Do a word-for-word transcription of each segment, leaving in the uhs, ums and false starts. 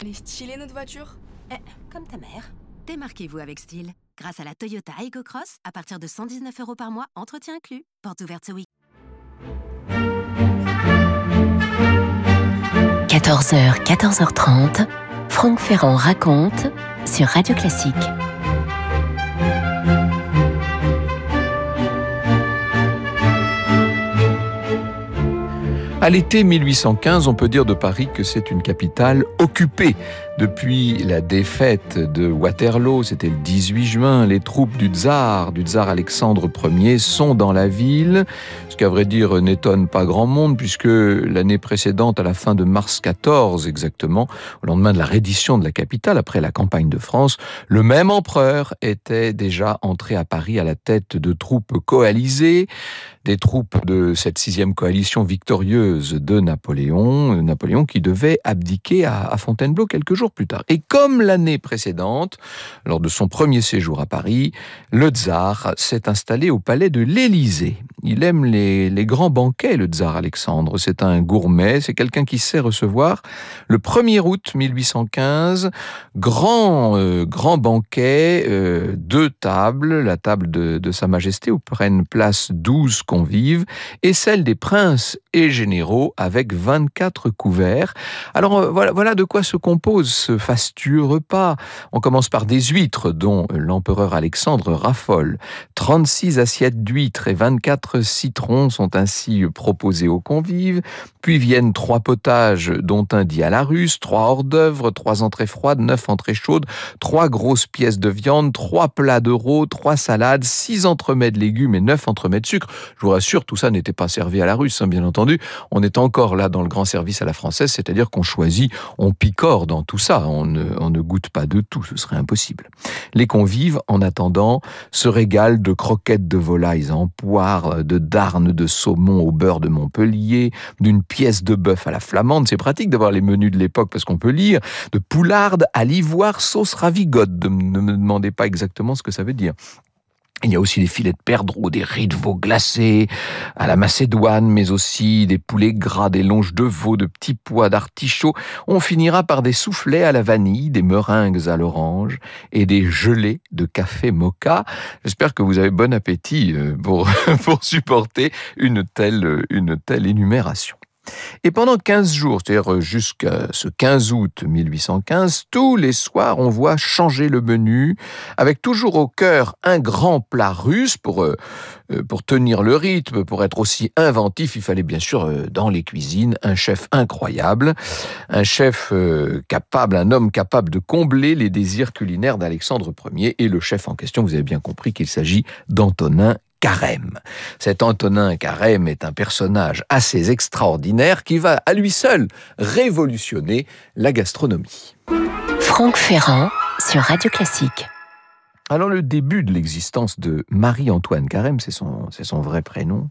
Elle est stylée notre voiture. Eh, comme ta mère. Démarquez-vous avec style. Grâce à la Toyota Aygo Cross, à partir de cent dix-neuf euros par mois, entretien inclus. Porte ouverte ce week. quatorze heures, quatorze heures trente, Franck Ferrand raconte sur Radio Classique. À l'été mille huit cent quinze, on peut dire de Paris que c'est une capitale occupée. Depuis la défaite de Waterloo, c'était le dix-huit juin, les troupes du tsar, du tsar Alexandre Ier, sont dans la ville. Ce qui, à vrai dire, n'étonne pas grand monde, puisque l'année précédente, à la fin de mars quatorze exactement, au lendemain de la reddition de la capitale, après la campagne de France, le même empereur était déjà entré à Paris à la tête de troupes coalisées, des troupes de cette sixième coalition victorieuse de Napoléon, Napoléon qui devait abdiquer à, à Fontainebleau quelques jours plus tard. Et comme l'année précédente, lors de son premier séjour à Paris, le tsar s'est installé au palais de l'Élysée. Il aime les, les grands banquets, le tsar Alexandre. C'est un gourmet, c'est quelqu'un qui sait recevoir. Le premier août mille huit cent quinze, grand, euh, grand banquet, euh, deux tables, la table de, de Sa Majesté où prennent place douze convives et celle des princes et généraux avec vingt-quatre couverts. Alors euh, voilà, voilà de quoi se compose ce fastueux repas. On commence par des huîtres dont l'empereur Alexandre raffole. trente-six assiettes d'huîtres et vingt-quatre citrons sont ainsi proposés aux convives. Puis viennent trois potages dont un dit à la russe, trois hors-d'œuvre, trois entrées froides, neuf entrées chaudes, trois grosses pièces de viande, trois plats de rôti, trois salades, six entremets de légumes et neuf entremets de sucre. Je vous rassure, tout ça n'était pas servi à la russe, hein, bien entendu. On est encore là dans le grand service à la française, c'est-à-dire qu'on choisit, on picore dans tout ça, on ne, on ne goûte pas de tout, ce serait impossible. Les convives, en attendant, se régalent de croquettes de volailles en poire, de darnes de saumon au beurre de Montpellier, d'une pièce de bœuf à la flamande, c'est pratique d'avoir les menus de l'époque parce qu'on peut lire, de poularde à l'ivoire sauce ravigote, ne me demandez pas exactement ce que ça veut dire. Il y a aussi des filets de perdreau, des riz de veau glacés à la macédoine, mais aussi des poulets gras, des longes de veau, de petits pois d'artichaut. On finira par des soufflets à la vanille, des meringues à l'orange et des gelées de café mocha. J'espère que vous avez bon appétit pour, pour supporter une telle, une telle énumération. Et pendant quinze jours, c'est-à-dire jusqu'à ce quinze août mille huit cent quinze, tous les soirs, on voit changer le menu, avec toujours au cœur un grand plat russe pour, euh, pour tenir le rythme, pour être aussi inventif. Il fallait bien sûr, euh, dans les cuisines, un chef incroyable, un chef euh, capable, un homme capable de combler les désirs culinaires d'Alexandre Ier. Et le chef en question, vous avez bien compris qu'il s'agit d'Antonin Carême. Cet Antonin Carême est un personnage assez extraordinaire qui va à lui seul révolutionner la gastronomie. Franck Ferrand sur Radio Classique. Alors le début de l'existence de Marie-Antoine Carême, c'est son, c'est son vrai prénom,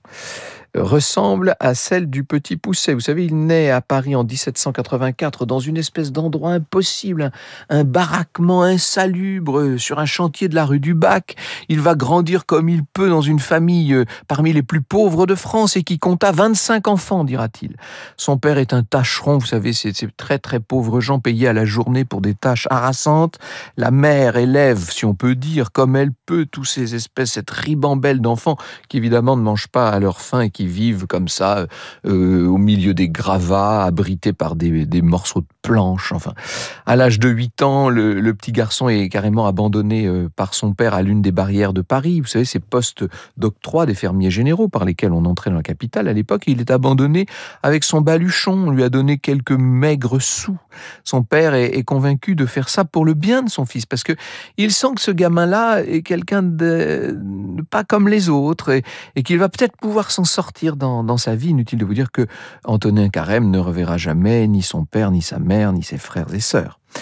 ressemble à celle du Petit Poucet. Vous savez, il naît à Paris en dix-sept cent quatre-vingt-quatre dans une espèce d'endroit impossible, un, un baraquement insalubre sur un chantier de la rue du Bac. Il va grandir comme il peut dans une famille euh, parmi les plus pauvres de France et qui compta vingt-cinq enfants, dira-t-il. Son père est un tâcheron, vous savez, c'est ces très très pauvres gens payés à la journée pour des tâches harassantes. La mère élève, si on peut dire, comme elle peut, tous ces espèces, cette ribambelle d'enfants qui évidemment ne mangent pas à leur faim et qui vivent comme ça euh, au milieu des gravats, abrités par des, des morceaux de planches. Enfin, à l'âge de huit ans, le, le petit garçon est carrément abandonné euh, par son père à l'une des barrières de Paris. Vous savez, ces postes d'octroi des fermiers généraux par lesquels on entrait dans la capitale à l'époque. Il est abandonné avec son baluchon. On lui a donné quelques maigres sous. Son père est, est convaincu de faire ça pour le bien de son fils, parce que il sent que ce gamin-là est quelqu'un de pas comme les autres et, et qu'il va peut-être pouvoir s'en sortir dans, dans sa vie. Inutile de vous dire que Antonin Carême ne reverra jamais ni son père, ni sa mère, ni ses frères et sœurs.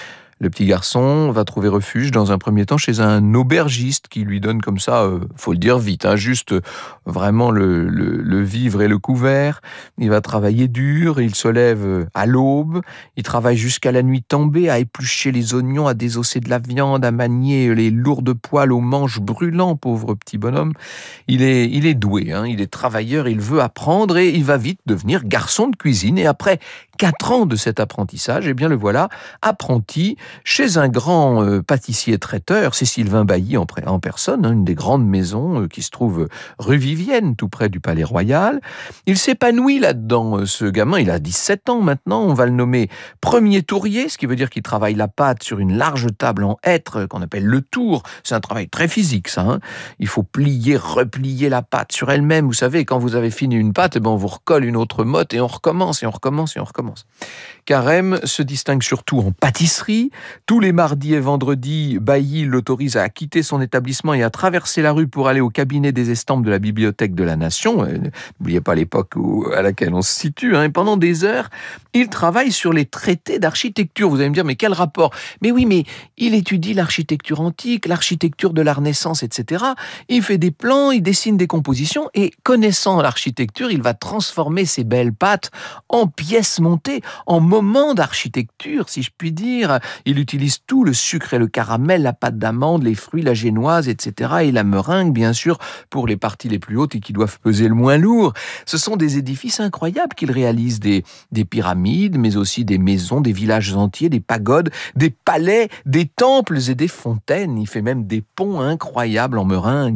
Le petit garçon va trouver refuge dans un premier temps chez un aubergiste qui lui donne comme ça, euh, faut le dire vite, hein, juste euh, vraiment le, le, le vivre et le couvert. Il va travailler dur, il se lève à l'aube, il travaille jusqu'à la nuit tombée à éplucher les oignons, à désosser de la viande, à manier les lourdes poêles aux manches brûlants, pauvre petit bonhomme. Il est, il est doué, hein, il est travailleur, il veut apprendre et il va vite devenir garçon de cuisine. Et après quatre ans de cet apprentissage, eh bien le voilà apprenti chez un grand euh, pâtissier-traiteur, c'est Sylvain Bailly en, en personne, hein, une des grandes maisons euh, qui se trouve rue Vivienne, tout près du Palais Royal. Il s'épanouit là-dedans, euh, ce gamin, il a dix-sept ans maintenant, on va le nommer premier tourier, ce qui veut dire qu'il travaille la pâte sur une large table en hêtre euh, qu'on appelle le tour. C'est un travail très physique, ça. Hein. Il faut plier, replier la pâte sur elle-même. Vous savez, quand vous avez fini une pâte, eh ben, on vous recolle une autre motte et on recommence, et on recommence, et on recommence. Carême se distingue surtout en pâtisserie. Tous les mardis et vendredis, Bailly l'autorise à quitter son établissement et à traverser la rue pour aller au cabinet des estampes de la Bibliothèque de la Nation. N'oubliez pas l'époque où, à laquelle on se situe. Hein. Et pendant des heures, il travaille sur les traités d'architecture. Vous allez me dire, mais quel rapport ? Mais oui, mais il étudie l'architecture antique, l'architecture de la Renaissance, et cetera. Il fait des plans, il dessine des compositions et connaissant l'architecture, il va transformer ces belles pâtes en pièces montées, en moments d'architecture, si je puis dire. Il utilise tout, le sucre et le caramel, la pâte d'amande, les fruits, la génoise, et cetera. Et la meringue, bien sûr, pour les parties les plus hautes et qui doivent peser le moins lourd. Ce sont des édifices incroyables qu'il réalise, des, des pyramides, mais aussi des maisons, des villages entiers, des pagodes, des palais, des temples et des fontaines. Il fait même des ponts incroyables en meringue.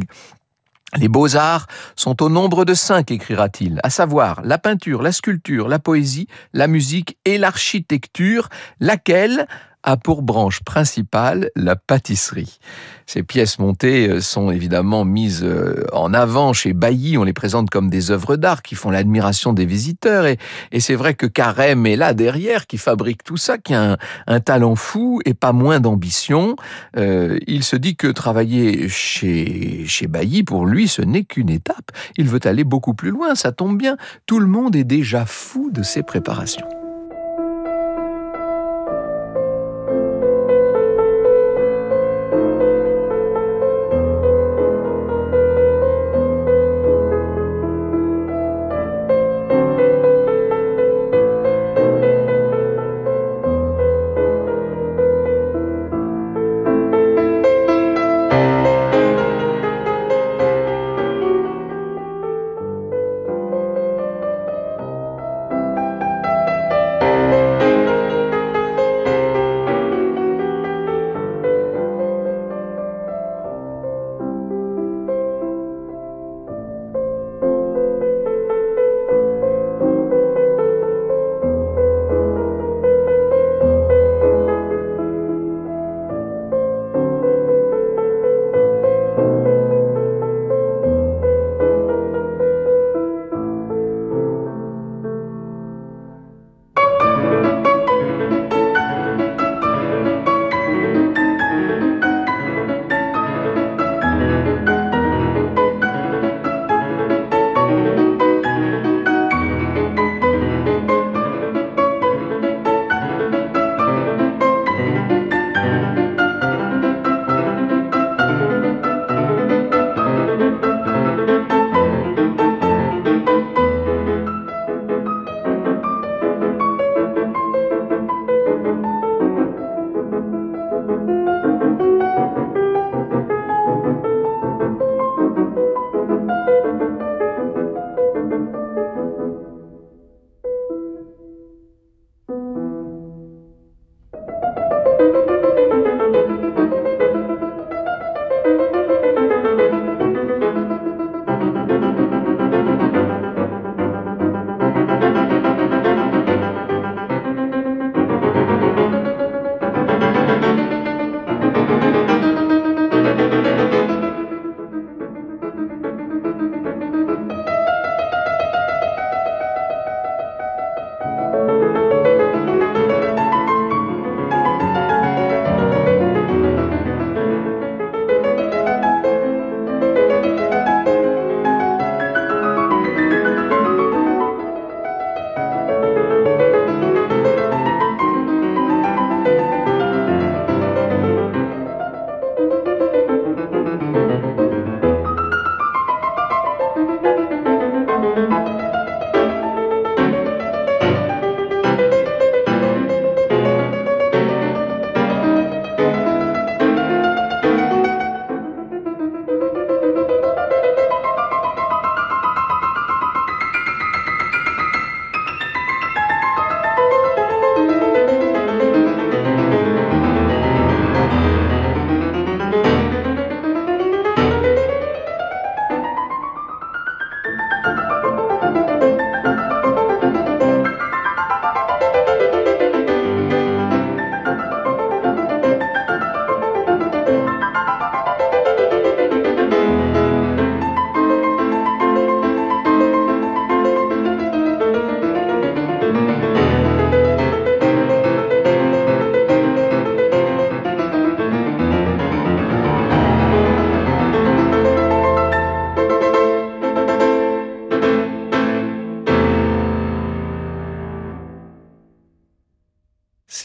Les beaux-arts sont au nombre de cinq, écrira-t-il, à savoir la peinture, la sculpture, la poésie, la musique et l'architecture, laquelle a pour branche principale la pâtisserie. Ces pièces montées sont évidemment mises en avant chez Bailly, on les présente comme des œuvres d'art qui font l'admiration des visiteurs et, et c'est vrai que Carême est là derrière, qui fabrique tout ça, qui a un, un talent fou et pas moins d'ambition. Euh, il se dit que travailler chez, chez Bailly, pour lui, ce n'est qu'une étape. Il veut aller beaucoup plus loin, ça tombe bien. Tout le monde est déjà fou de ses préparations.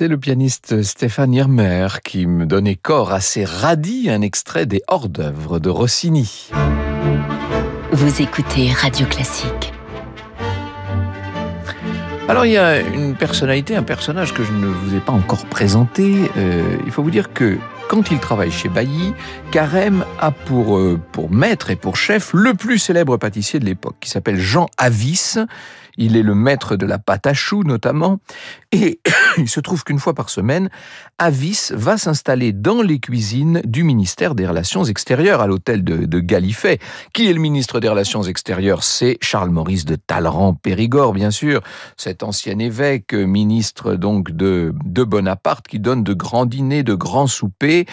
C'est le pianiste Stéphane Yermer qui me donnait corps à ces radis, un extrait des hors-d'œuvre de Rossini. Vous écoutez Radio Classique. Alors il y a une personnalité, un personnage que je ne vous ai pas encore présenté. Euh, il faut vous dire que quand il travaille chez Bailly, Carême a pour, euh, pour maître et pour chef le plus célèbre pâtissier de l'époque, qui s'appelle Jean Avis. Il est le maître de la pâte à choux notamment. Et il se trouve qu'une fois par semaine, Avis va s'installer dans les cuisines du ministère des Relations extérieures, à l'hôtel de, de Gallifet. Qui est le ministre des Relations extérieures ? C'est Charles-Maurice de Talleyrand-Périgord, bien sûr, cet ancien évêque, ministre donc de, de Bonaparte, qui donne de grands dîners, de grands soupers,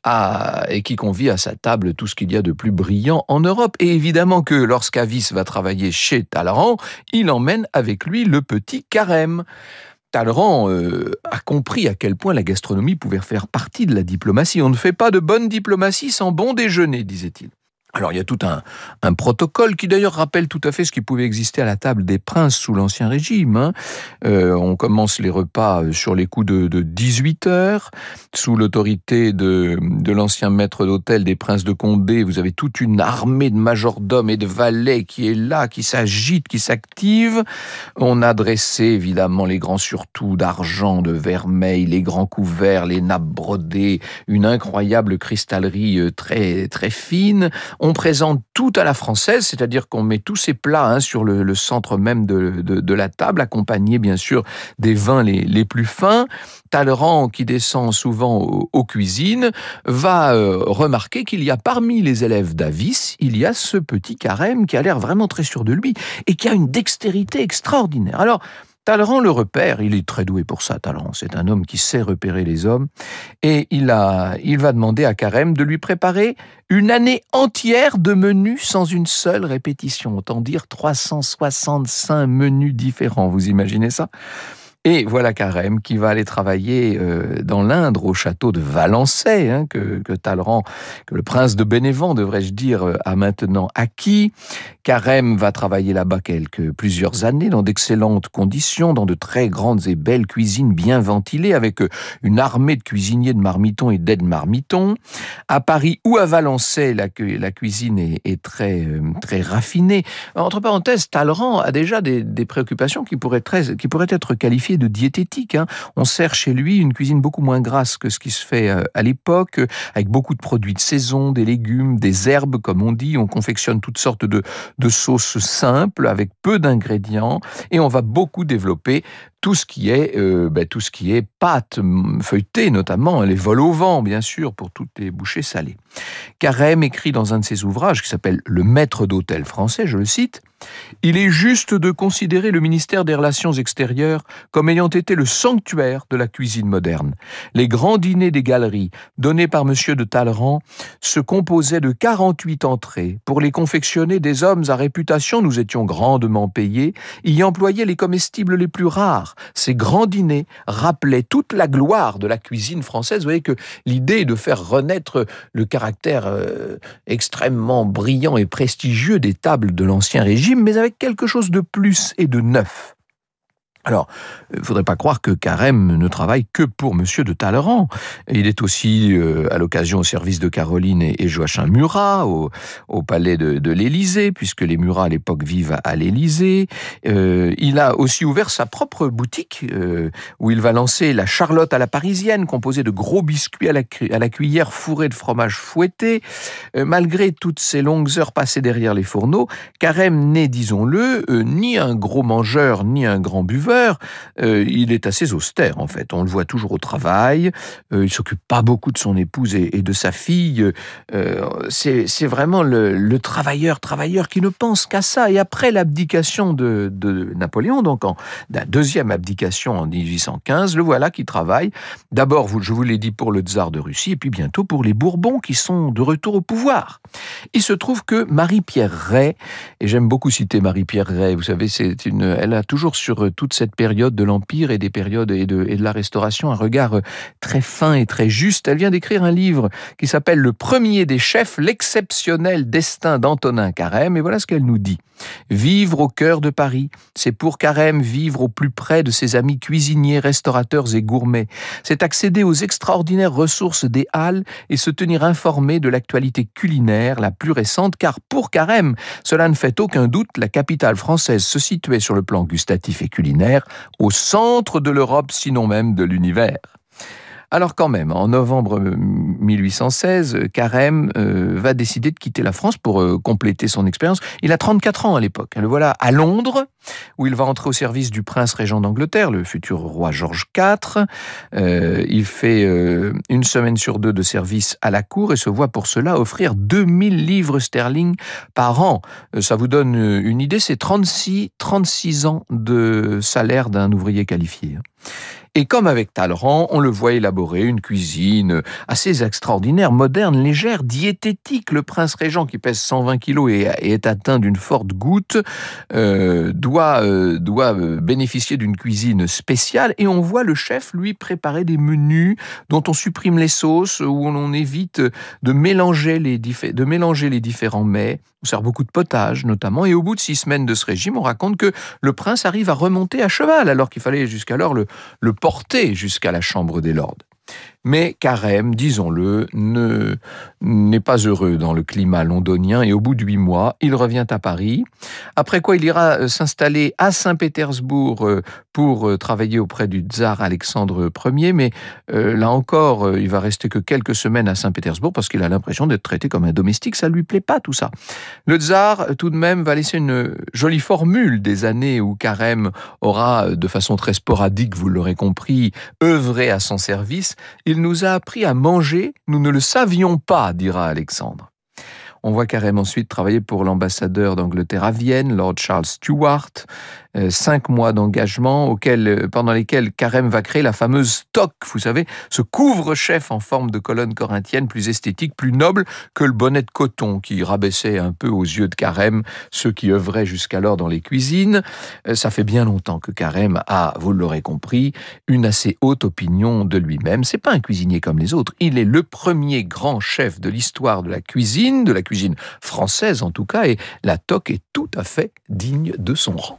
à, et qui convie à sa table tout ce qu'il y a de plus brillant en Europe. Et évidemment que lorsqu'Avis va travailler chez Talleyrand, il emmène avec lui le petit Carême. Talleyrand euh, a compris à quel point la gastronomie pouvait faire partie de la diplomatie. On ne fait pas de bonne diplomatie sans bon déjeuner, disait-il. Alors il y a tout un, un protocole qui d'ailleurs rappelle tout à fait ce qui pouvait exister à la table des princes sous l'Ancien Régime. Hein. Euh, on commence les repas sur les coups de, de dix-huit heures, sous l'autorité de, de l'ancien maître d'hôtel des princes de Condé. Vous avez toute une armée de majordomes et de valets qui est là, qui s'agite, qui s'active. On a dressé évidemment les grands surtouts d'argent, de vermeil, les grands couverts, les nappes brodées, une incroyable cristallerie très, très fine. On présente tout à la française, c'est-à-dire qu'on met tous ces plats hein, sur le, le centre même de, de, de la table, accompagnés bien sûr des vins les, les plus fins. Talleyrand, qui descend souvent aux, aux cuisines, va euh, remarquer qu'il y a parmi les élèves d'Avis, il y a ce petit Carême qui a l'air vraiment très sûr de lui et qui a une dextérité extraordinaire. Alors, Talleyrand le repère, il est très doué pour ça, Talleyrand. C'est un homme qui sait repérer les hommes. Et il, a, il va demander à Carême de lui préparer une année entière de menus sans une seule répétition. Autant dire trois cent soixante-cinq menus différents. Vous imaginez ça ? Et voilà Carême qui va aller travailler euh, dans l'Indre, au château de Valençay, hein, que, que Talleyrand, que le prince de Bénévent, devrais-je dire, a maintenant acquis. Carême va travailler là-bas quelques, plusieurs années, dans d'excellentes conditions, dans de très grandes et belles cuisines bien ventilées, avec une armée de cuisiniers de marmitons et d'aides-marmitons. À Paris ou à Valençay, la, la cuisine est, est très, très raffinée. Entre parenthèses, Talleyrand a déjà des, des préoccupations qui pourraient, très, qui pourraient être qualifiées de diététique. Hein. On sert chez lui une cuisine beaucoup moins grasse que ce qui se fait à l'époque, avec beaucoup de produits de saison, des légumes, des herbes, comme on dit. On confectionne toutes sortes de, de sauces simples, avec peu d'ingrédients, et on va beaucoup développer tout ce qui est, euh, ben, tout ce qui est pâtes feuilletées, notamment les vols au vent, bien sûr, pour toutes les bouchées salées. Carême écrit dans un de ses ouvrages, qui s'appelle « Le maître d'hôtel français », je le cite, « Il est juste de considérer le ministère des Relations extérieures comme ayant été le sanctuaire de la cuisine moderne. Les grands dîners des galeries, donnés par Monsieur de Talleyrand, se composaient de quarante-huit entrées. Pour les confectionner, des hommes à réputation, nous étions grandement payés, y employaient les comestibles les plus rares. Ces grands dîners rappelaient toute la gloire de la cuisine française. Vous voyez que l'idée est de faire renaître le caractère euh, extrêmement brillant et prestigieux des tables de l'Ancien Régime, mais avec quelque chose de plus et de neuf. Alors, il ne faudrait pas croire que Carême ne travaille que pour Monsieur de Talleyrand. Il est aussi, euh, à l'occasion, au service de Caroline et, et Joachim Murat, au, au palais de, de l'Élysée, puisque les Murat, à l'époque, vivent à, à l'Élysée. Euh, il a aussi ouvert sa propre boutique, euh, où il va lancer la Charlotte à la parisienne, composée de gros biscuits à la, à la cuillère fourrés de fromage fouetté. Euh, malgré toutes ces longues heures passées derrière les fourneaux, Carême n'est, disons-le, euh, ni un gros mangeur, ni un grand buveur. Euh, il est assez austère en fait, on le voit toujours au travail, euh, il s'occupe pas beaucoup de son épouse et, et de sa fille, euh, c'est, c'est vraiment le, le travailleur, travailleur qui ne pense qu'à ça. Et après l'abdication de, de Napoléon, donc en la deuxième abdication en dix-huit cent quinze, le voilà qui travaille, d'abord, je vous l'ai dit, pour le tsar de Russie, et puis bientôt pour les Bourbons qui sont de retour au pouvoir. Il se trouve que Marie-Pierre Ray, et j'aime beaucoup citer Marie-Pierre Ray, vous savez, c'est une, elle a toujours sur toute cette cette période de l'Empire et des périodes et de, et de la Restauration, un regard très fin et très juste. Elle vient d'écrire un livre qui s'appelle « Le premier des chefs, l'exceptionnel destin d'Antonin Carême ». Et voilà ce qu'elle nous dit. Vivre au cœur de Paris, c'est pour Carême vivre au plus près de ses amis cuisiniers, restaurateurs et gourmets. C'est accéder aux extraordinaires ressources des halles et se tenir informé de l'actualité culinaire la plus récente, car pour Carême, cela ne fait aucun doute, la capitale française se situait sur le plan gustatif et culinaire au centre de l'Europe, sinon même de l'univers. Alors quand même, en novembre mille huit cent seize, Carême euh, va décider de quitter la France pour euh, compléter son expérience. Il a trente-quatre ans à l'époque. Le voilà à Londres, où il va entrer au service du prince régent d'Angleterre, le futur roi George quatre. Euh, il fait euh, une semaine sur deux de service à la cour et se voit pour cela offrir deux mille livres sterling par an. Euh, ça vous donne une idée, c'est trente-six, trente-six ans de salaire d'un ouvrier qualifié. Et comme avec Talleyrand, on le voit élaborer une cuisine assez extraordinaire, moderne, légère, diététique. Le prince régent, qui pèse cent vingt kilos et est atteint d'une forte goutte, euh, doit, euh, doit bénéficier d'une cuisine spéciale. Et on voit le chef, lui, préparer des menus dont on supprime les sauces, où on évite de mélanger les, diffé- de mélanger les différents mets. On sert beaucoup de potage, notamment. Et au bout de six semaines de ce régime, on raconte que le prince arrive à remonter à cheval, alors qu'il fallait jusqu'alors le, le porter jusqu'à la Chambre des Lords. Mais Carême, disons-le, ne, n'est pas heureux dans le climat londonien et au bout de huit mois, il revient à Paris. Après quoi, il ira s'installer à Saint-Pétersbourg pour travailler auprès du tsar Alexandre Ier. Mais euh, là encore, il va rester que quelques semaines à Saint-Pétersbourg parce qu'il a l'impression d'être traité comme un domestique. Ça lui plaît pas tout ça. Le tsar, tout de même, va laisser une jolie formule des années où Carême aura, de façon très sporadique, vous l'aurez compris, œuvré à son service. Il nous a appris à manger, nous ne le savions pas, dira Alexandre. On voit Carême ensuite travailler pour l'ambassadeur d'Angleterre à Vienne, Lord Charles Stuart. Euh, cinq mois d'engagement auquel, pendant lesquels Carême va créer la fameuse toque, vous savez, ce couvre-chef en forme de colonne corinthienne, plus esthétique, plus noble que le bonnet de coton qui rabaissait un peu aux yeux de Carême ceux qui œuvraient jusqu'alors dans les cuisines. Euh, ça fait bien longtemps que Carême a, vous l'aurez compris, une assez haute opinion de lui-même. C'est pas un cuisinier comme les autres, il est le premier grand chef de l'histoire de la cuisine, de la cuisine française en tout cas, et la toque est tout à fait digne de son rang.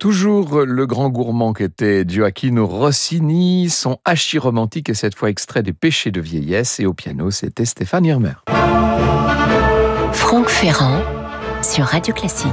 Toujours le grand gourmand qu'était Gioacchino Rossini, son hachis romantique est cette fois extrait des Péchés de vieillesse, et au piano c'était Stéphane Irmer. Franck Ferrand sur Radio Classique.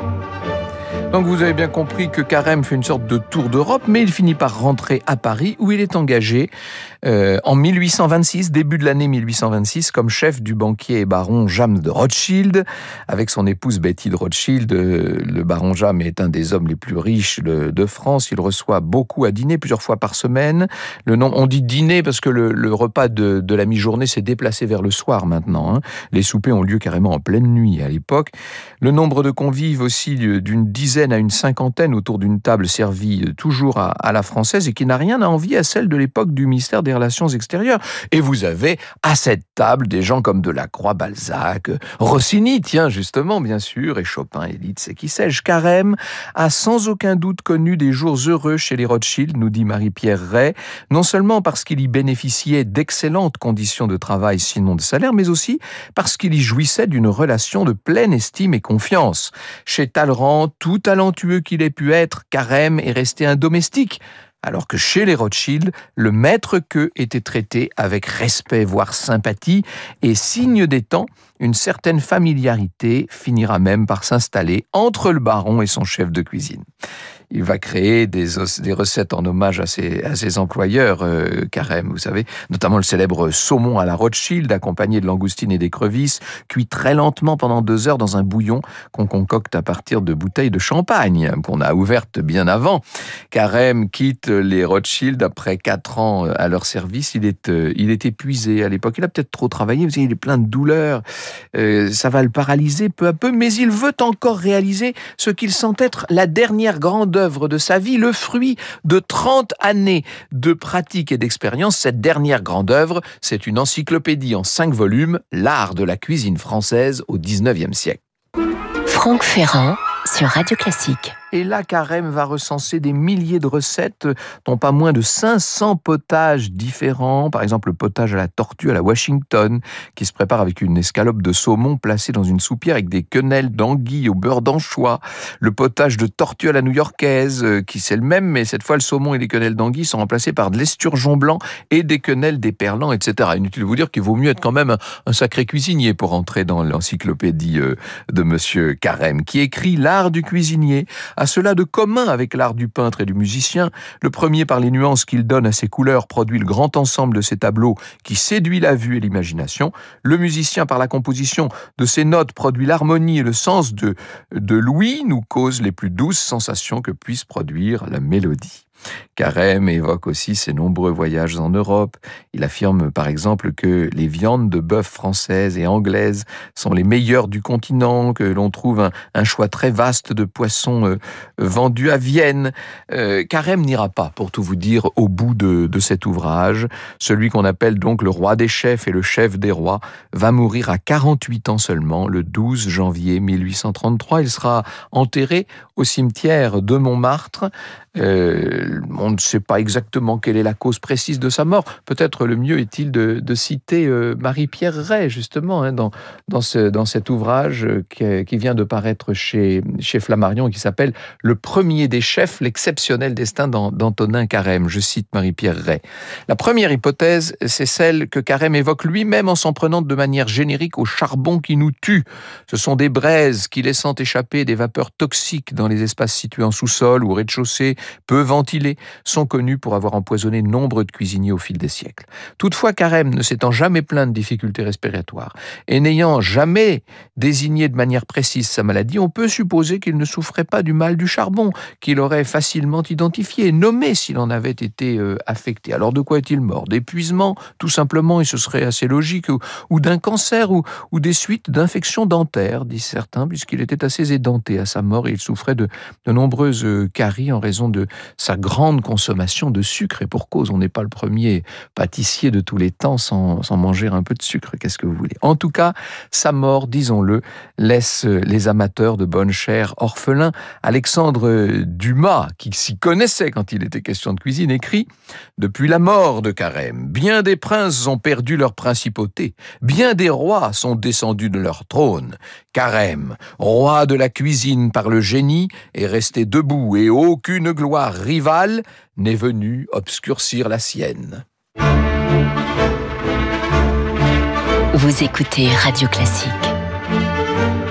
Donc vous avez bien compris que Carême fait une sorte de tour d'Europe, mais il finit par rentrer à Paris où il est engagé euh, en mille huit cent vingt-six, début de l'année mille huit cent vingt-six, comme chef du banquier et baron James de Rothschild. Avec son épouse Betty de Rothschild, euh, le baron James est un des hommes les plus riches de, de France. Il reçoit beaucoup à dîner, plusieurs fois par semaine. Le nom, on dit dîner parce que le, le repas de, de la mi-journée s'est déplacé vers le soir maintenant. Hein. Les soupers ont lieu carrément en pleine nuit à l'époque. Le nombre de convives aussi d'une dizaine à une cinquantaine autour d'une table servie toujours à, à la française et qui n'a rien à envier à celle de l'époque du ministère des Relations extérieures. Et vous avez à cette table des gens comme Delacroix, Balzac, Rossini, tiens justement bien sûr, et Chopin, et Liszt, et qui sais-je. Carême a sans aucun doute connu des jours heureux chez les Rothschild, nous dit Marie-Pierre Ray, non seulement parce qu'il y bénéficiait d'excellentes conditions de travail, sinon de salaire, mais aussi parce qu'il y jouissait d'une relation de pleine estime et confiance. Chez Talleyrand, tout talentueux qu'il ait pu être, Carême est resté un domestique, alors que chez les Rothschild, le maître-queux était traité avec respect, voire sympathie, et signe des temps, une certaine familiarité finira même par s'installer entre le baron et son chef de cuisine. Il va créer des, des recettes en hommage à ses, à ses employeurs, euh, Carême, vous savez, notamment le célèbre saumon à la Rothschild, accompagné de langoustines et d'écrevisses, cuit très lentement pendant deux heures dans un bouillon qu'on concocte à partir de bouteilles de champagne, qu'on a ouvertes bien avant. Carême quitte les Rothschild après quatre ans à leur service. Il est, euh, il est épuisé à l'époque. Il a peut-être trop travaillé, vous savez, il est plein de douleurs. Euh, ça va le paralyser peu à peu, mais il veut encore réaliser ce qu'il sent être la dernière grande œuvre de sa vie, le fruit de trente années de pratique et d'expérience. Cette dernière grande œuvre, c'est une encyclopédie en cinq volumes, L'art de la cuisine française au dix-neuvième siècle. Franck Ferrand sur Radio Classique. Et là, Carême va recenser des milliers de recettes, dont pas moins de cinq cents potages différents. Par exemple, le potage à la tortue à la Washington, qui se prépare avec une escalope de saumon placée dans une soupière avec des quenelles d'anguille au beurre d'anchois. Le potage de tortue à la new-yorkaise, qui c'est le même, mais cette fois, le saumon et les quenelles d'anguille sont remplacés par de l'esturgeon blanc et des quenelles d'éperlan, et cetera. Inutile de vous dire qu'il vaut mieux être quand même un, un sacré cuisinier pour entrer dans l'encyclopédie de Monsieur Carême, qui écrit L'art du cuisinier, à cela de commun avec l'art du peintre et du musicien. Le premier, par les nuances qu'il donne à ses couleurs, produit le grand ensemble de ses tableaux qui séduit la vue et l'imagination. Le musicien, par la composition de ses notes, produit l'harmonie et le sens de, de l'ouïe, nous cause les plus douces sensations que puisse produire la mélodie. Carême évoque aussi ses nombreux voyages en Europe. Il affirme par exemple que les viandes de bœuf françaises et anglaises sont les meilleures du continent, que l'on trouve un, un choix très vaste de poissons euh, vendus à Vienne. Euh, Carême n'ira pas, pour tout vous dire, au bout de, de cet ouvrage. Celui qu'on appelle donc le roi des chefs et le chef des rois va mourir à quarante-huit ans seulement, le douze janvier mille huit cent trente-trois. Il sera enterré au cimetière de Montmartre. Euh, on ne sait pas exactement quelle est la cause précise de sa mort. Peut-être le mieux est-il de, de citer euh, Marie-Pierre Ray, justement, hein, dans, dans, ce, dans cet ouvrage euh, qui, qui vient de paraître chez, chez Flammarion et qui s'appelle « Le premier des chefs, l'exceptionnel destin d'Antonin Carême ». Je cite Marie-Pierre Ray. La première hypothèse, c'est celle que Carême évoque lui-même en s'en prenant de manière générique au charbon qui nous tue. Ce sont des braises qui, laissant échapper des vapeurs toxiques dans les espaces situés en sous-sol ou au rez-de-chaussée, peu ventilés, sont connus pour avoir empoisonné nombre de cuisiniers au fil des siècles. Toutefois, Carême ne s'étant jamais plaint de difficultés respiratoires et n'ayant jamais désigné de manière précise sa maladie, on peut supposer qu'il ne souffrait pas du mal du charbon, qu'il aurait facilement identifié et nommé s'il en avait été euh, affecté. Alors de quoi est-il mort? D'épuisement, tout simplement, et ce serait assez logique, ou, ou d'un cancer, ou, ou des suites d'infections dentaires, disent certains, puisqu'il était assez édenté à sa mort et il souffrait de, de nombreuses caries en raison de sa grande consommation de sucre. Et pour cause, on n'est pas le premier pâtissier de tous les temps sans, sans manger un peu de sucre. Qu'est-ce que vous voulez ? En tout cas, sa mort, disons-le, laisse les amateurs de bonne chère orphelins. Alexandre Dumas, qui s'y connaissait quand il était question de cuisine, écrit « Depuis la mort de Carême, bien des princes ont perdu leur principauté, bien des rois sont descendus de leur trône. Carême, roi de la cuisine par le génie, est resté debout et aucune gloire rivale n'est venue obscurcir la sienne. » Vous écoutez Radio Classique.